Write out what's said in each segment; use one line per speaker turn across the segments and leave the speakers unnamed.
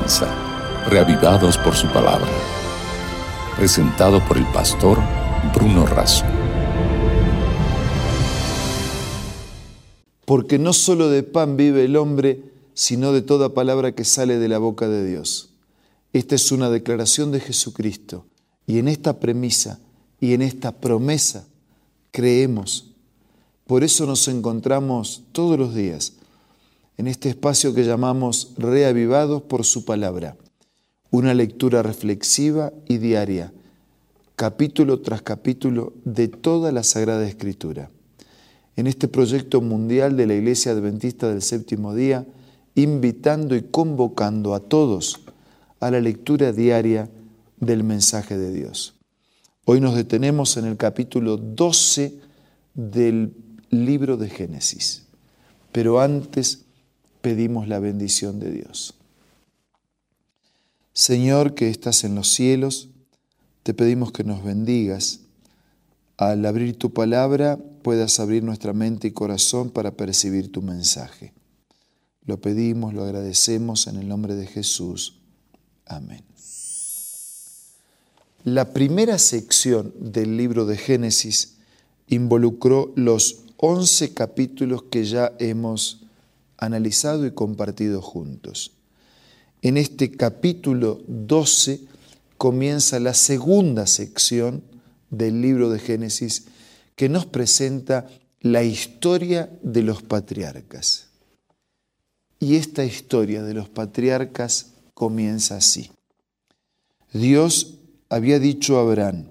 comienza, reavivados por su palabra. Presentado por el pastor Bruno Razo.
Porque no solo de pan vive el hombre, sino de toda palabra que sale de la boca de Dios. Esta es una declaración de Jesucristo. Y en esta premisa y en esta promesa creemos. Por eso nos encontramos todos los días en este espacio que llamamos Reavivados por su palabra. Una lectura reflexiva y diaria, capítulo tras capítulo de toda la Sagrada Escritura. En este proyecto mundial de la Iglesia Adventista del Séptimo Día, invitando y convocando a todos a la lectura diaria del mensaje de Dios. Hoy nos detenemos en el capítulo 12 del libro de Génesis, pero antes pedimos la bendición de Dios. Señor, que estás en los cielos, te pedimos que nos bendigas. Al abrir tu palabra, puedas abrir nuestra mente y corazón para percibir tu mensaje. Lo pedimos, lo agradecemos en el nombre de Jesús. Amén. La primera sección del libro de Génesis involucró los 11 capítulos que ya hemos analizado y compartido juntos. En este capítulo 12 comienza la segunda sección del libro de Génesis que nos presenta la historia de los patriarcas. Y esta historia de los patriarcas comienza así. Dios había dicho a Abraham: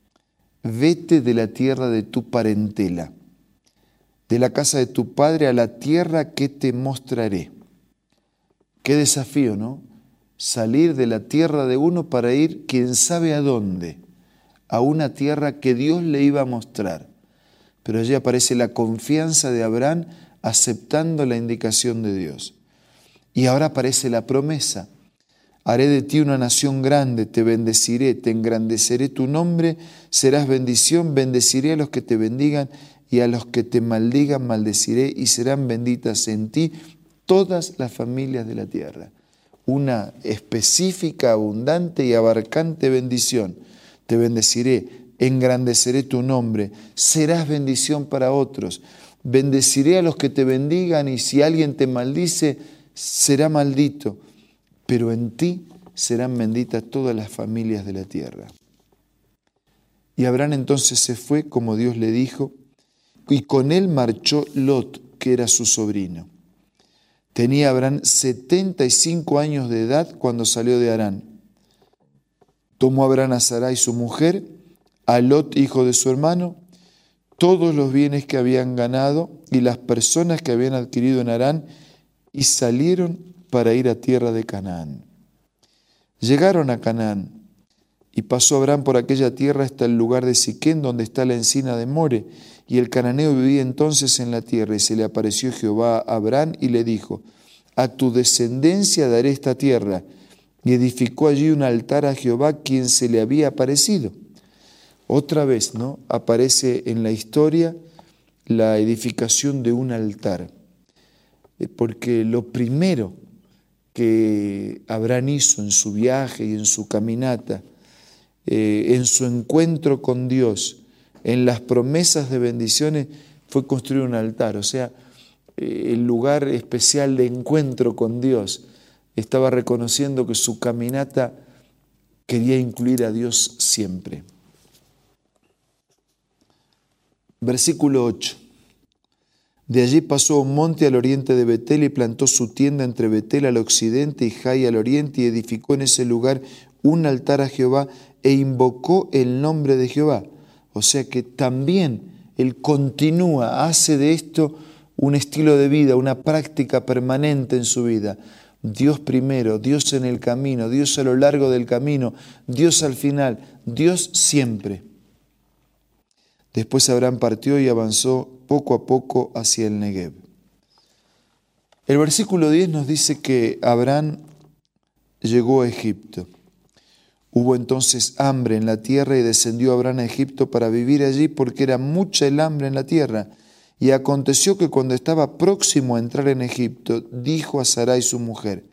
vete de la tierra de tu parentela, de la casa de tu padre a la tierra que te mostraré. Qué desafío, ¿no? Salir de la tierra de uno para ir quién sabe a dónde, a una tierra que Dios le iba a mostrar. Pero allí aparece la confianza de Abraham aceptando la indicación de Dios. Y ahora aparece la promesa: haré de ti una nación grande, te bendeciré, te engrandeceré tu nombre, serás bendición, bendeciré a los que te bendigan y a los que te maldigan maldeciré y serán benditas en ti todas las familias de la tierra. Una específica, abundante y abarcante bendición. Te bendeciré, engrandeceré tu nombre, serás bendición para otros. Bendeciré a los que te bendigan y si alguien te maldice, será maldito. Pero en ti serán benditas todas las familias de la tierra. Y Abraham entonces se fue como Dios le dijo, y con él marchó Lot, que era su sobrino. Tenía Abraham 75 años de edad cuando salió de Harán. Tomó Abraham a Sarai su mujer, a Lot, hijo de su hermano, todos los bienes que habían ganado y las personas que habían adquirido en Harán, y salieron para ir a tierra de Canaán. Llegaron a Canaán, y pasó Abraham por aquella tierra hasta el lugar de Siquén, donde está la encina de More, y el cananeo vivía entonces en la tierra, y se le apareció Jehová a Abraham y le dijo: a tu descendencia daré esta tierra. Y edificó allí un altar a Jehová, quien se le había aparecido. Otra vez, ¿no?, aparece en la historia la edificación de un altar, porque lo primero que Abraham hizo en su viaje y en su caminata, en su encuentro con Dios, en las promesas de bendiciones, fue construir un altar. O sea, el lugar especial de encuentro con Dios. Estaba reconociendo que su caminata quería incluir a Dios siempre. Versículo 8. De allí pasó a un monte al oriente de Betel y plantó su tienda entre Betel al occidente y Jai al oriente y edificó en ese lugar un altar a Jehová e invocó el nombre de Jehová. O sea que también él continúa, hace de esto un estilo de vida, una práctica permanente en su vida. Dios primero, Dios en el camino, Dios a lo largo del camino, Dios al final, Dios siempre. Después Abraham partió y avanzó poco a poco hacia el Negev. El versículo 10 nos dice que Abraham llegó a Egipto. Hubo entonces hambre en la tierra y descendió Abraham a Egipto para vivir allí porque era mucha el hambre en la tierra. Y aconteció que cuando estaba próximo a entrar en Egipto, dijo a Sarai su mujer: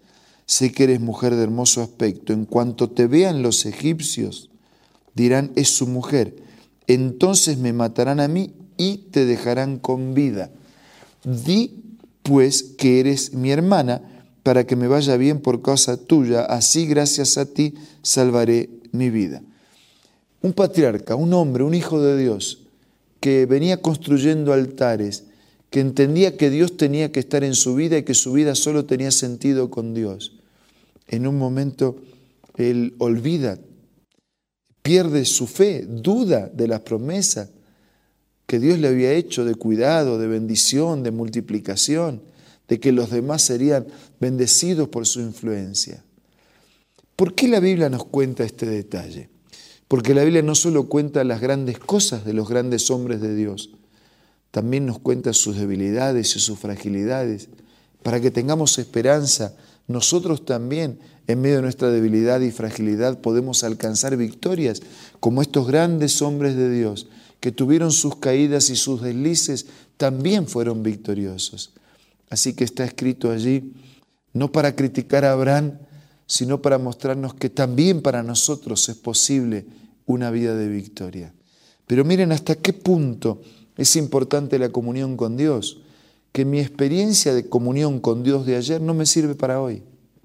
Sé que eres mujer de hermoso aspecto. En cuanto te vean los egipcios, dirán, es su mujer. Entonces me matarán a mí y te dejarán con vida. Di, pues, que eres mi hermana, para que me vaya bien por causa tuya. Así, gracias a ti, salvaré mi vida. Un patriarca, un hombre, un hijo de Dios, que venía construyendo altares, que entendía que Dios tenía que estar en su vida y que su vida solo tenía sentido con Dios. En un momento él olvida, pierde su fe, duda de las promesas que Dios le había hecho de cuidado, de bendición, de multiplicación, de que los demás serían bendecidos por su influencia. ¿Por qué la Biblia nos cuenta este detalle? Porque la Biblia no solo cuenta las grandes cosas de los grandes hombres de Dios, también nos cuenta sus debilidades y sus fragilidades, para que tengamos esperanza. Nosotros también, en medio de nuestra debilidad y fragilidad, podemos alcanzar victorias como estos grandes hombres de Dios, que tuvieron sus caídas y sus deslices, también fueron victoriosos. Así que está escrito allí, no para criticar a Abraham, sino para mostrarnos que también para nosotros es posible una vida de victoria. Pero miren hasta qué punto es importante la comunión con Dios, que mi experiencia de comunión con Dios de ayer no me sirve para hoy.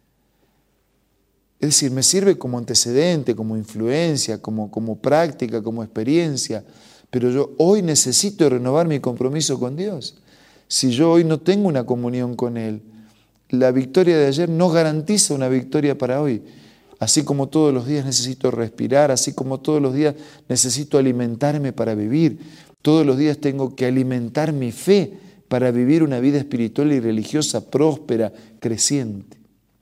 Es decir, me sirve como antecedente, como influencia, como práctica, como experiencia, pero yo hoy necesito renovar mi compromiso con Dios. Si yo hoy no tengo una comunión con Él, la victoria de ayer no garantiza una victoria para hoy. Así como todos los días necesito respirar, así como todos los días necesito alimentarme para vivir, todos los días tengo que alimentar mi fe para vivir una vida espiritual y religiosa próspera, creciente.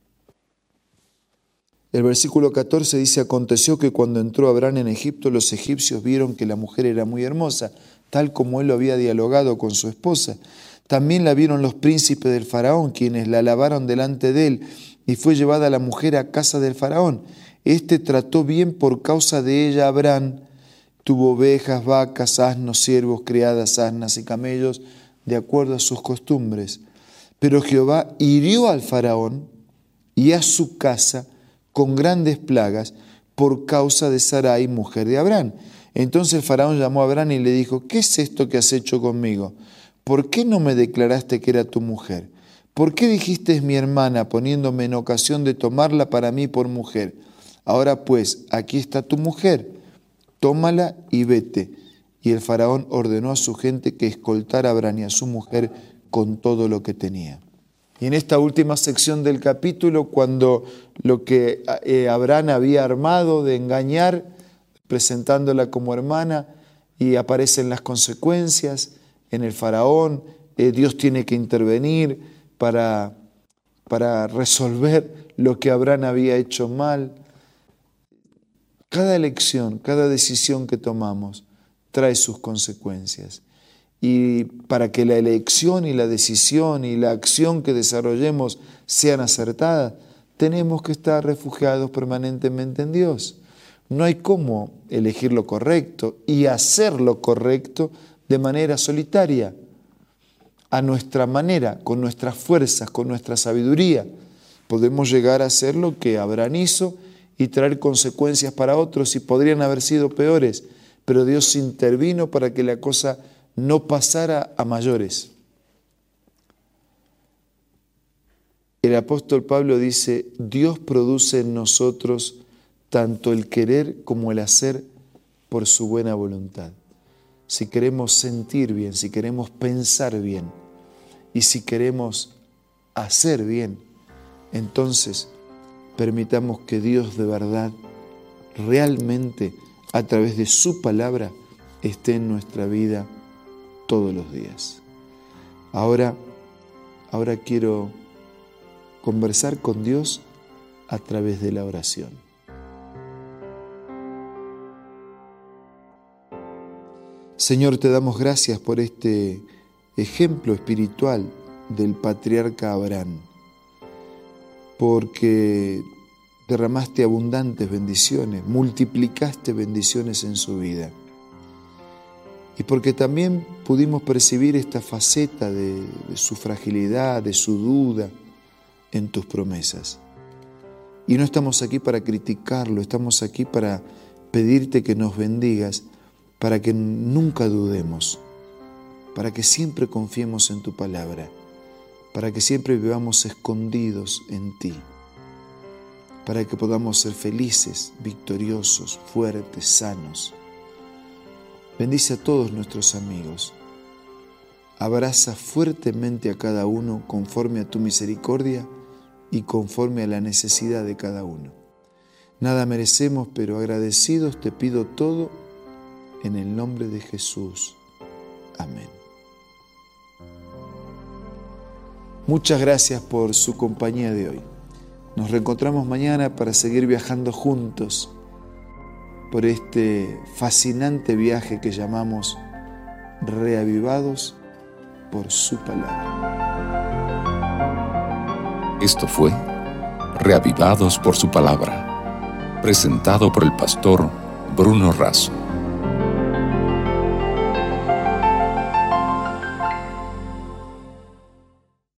El versículo 14 dice, aconteció que cuando entró Abraham en Egipto, los egipcios vieron que la mujer era muy hermosa, tal como él lo había dialogado con su esposa. También la vieron los príncipes del faraón, quienes la alabaron delante de él, y fue llevada la mujer a casa del faraón. Este trató bien por causa de ella a Abraham. Tuvo ovejas, vacas, asnos, siervos, criadas, asnas y camellos, de acuerdo a sus costumbres. Pero Jehová hirió al faraón y a su casa con grandes plagas por causa de Sarai, mujer de Abraham. Entonces el faraón llamó a Abraham y le dijo, ¿qué es esto que has hecho conmigo? ¿Por qué no me declaraste que era tu mujer? ¿Por qué dijiste es mi hermana, poniéndome en ocasión de tomarla para mí por mujer? Ahora pues, aquí está tu mujer, tómala y vete. Y el faraón ordenó a su gente que escoltara a Abraham y a su mujer con todo lo que tenía. Y en esta última sección del capítulo, cuando lo que Abraham había armado de engañar, presentándola como hermana, y aparecen las consecuencias en el faraón, Dios tiene que intervenir para resolver lo que Abraham había hecho mal. Cada elección, cada decisión que tomamos trae sus consecuencias. Y para que la elección y la decisión y la acción que desarrollemos sean acertadas, tenemos que estar refugiados permanentemente en Dios. No hay cómo elegir lo correcto y hacer lo correcto de manera solitaria, a nuestra manera, con nuestras fuerzas, con nuestra sabiduría. Podemos llegar a hacer lo que Abraham hizo y traer consecuencias para otros y podrían haber sido peores, pero Dios intervino para que la cosa no pasara a mayores. El apóstol Pablo dice, Dios produce en nosotros tanto el querer como el hacer por su buena voluntad. Si queremos sentir bien, si queremos pensar bien y si queremos hacer bien, entonces permitamos que Dios de verdad, realmente, a través de su palabra, esté en nuestra vida todos los días. Ahora quiero conversar con Dios a través de la oración. Señor, te damos gracias por este ejemplo espiritual del patriarca Abraham, porque derramaste abundantes bendiciones, multiplicaste bendiciones en su vida. Y porque también pudimos percibir esta faceta de su fragilidad, de su duda en tus promesas. Y no estamos aquí para criticarlo, estamos aquí para pedirte que nos bendigas, para que nunca dudemos, para que siempre confiemos en tu palabra, para que siempre vivamos escondidos en ti, para que podamos ser felices, victoriosos, fuertes, sanos. Bendice a todos nuestros amigos. Abraza fuertemente a cada uno conforme a tu misericordia y conforme a la necesidad de cada uno. Nada merecemos, pero agradecidos te pido todo en el nombre de Jesús. Amén. Muchas gracias por su compañía de hoy. Nos reencontramos mañana para seguir viajando juntos por este fascinante viaje que llamamos Reavivados por su palabra.
Esto fue Reavivados por su palabra, presentado por el pastor Bruno Razo.